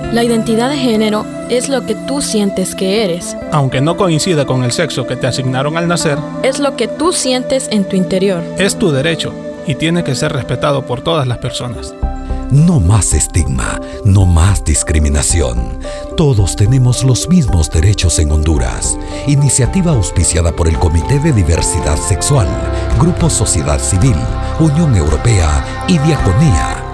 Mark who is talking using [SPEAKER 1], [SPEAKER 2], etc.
[SPEAKER 1] La identidad de género es lo que tú sientes que eres.
[SPEAKER 2] Aunque no coincida con el sexo que te asignaron al nacer,
[SPEAKER 1] Es lo que tú sientes en tu interior.
[SPEAKER 2] es tu derecho y tiene que ser respetado por todas las personas.
[SPEAKER 3] No más estigma, no más discriminación. Todos tenemos los mismos derechos en Honduras. Iniciativa auspiciada por el Comité de Diversidad Sexual, Grupo Sociedad Civil, Unión Europea y Diaconía.